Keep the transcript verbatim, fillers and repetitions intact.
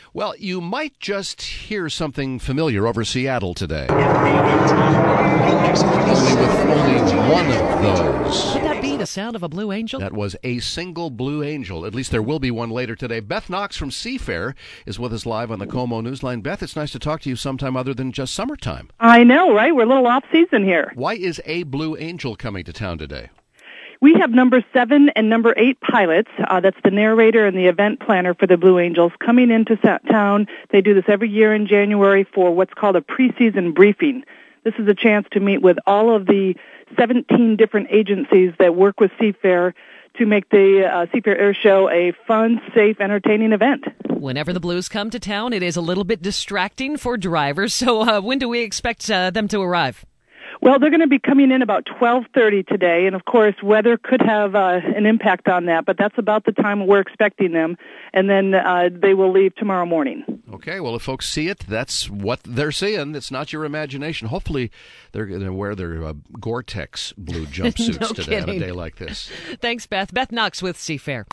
Well, you might just hear something familiar over Seattle today. Only with only one of those. Could that be the sound of a Blue Angel? That was a single Blue Angel. At least there will be one later today. Beth Knox from Seafair is with us live on the KOMO Newsline. Beth, it's nice to talk to you sometime other than just summertime. I know, right? We're a little off-season here. Why is a Blue Angel coming to town today? We have number seven and number eight pilots. Uh, that's the narrator and the event planner for the Blue Angels coming into town. They do this every year in January for what's called a preseason briefing. This is a chance to meet with all of the seventeen different agencies that work with Seafair to make the uh, Seafair Air Show a fun, safe, entertaining event. Whenever the Blues come to town, it is a little bit distracting for drivers. So uh, when do we expect uh, them to arrive? Well, they're going to be coming in about twelve thirty today, and of course, weather could have uh, an impact on that, but that's about the time we're expecting them, and then uh, they will leave tomorrow morning. Okay, well, if folks see it, that's what they're seeing. It's not your imagination. Hopefully, they're going to wear their uh, Gore-Tex blue jumpsuits no today kidding. on a day like this. Thanks, Beth. Beth Knox with Seafair.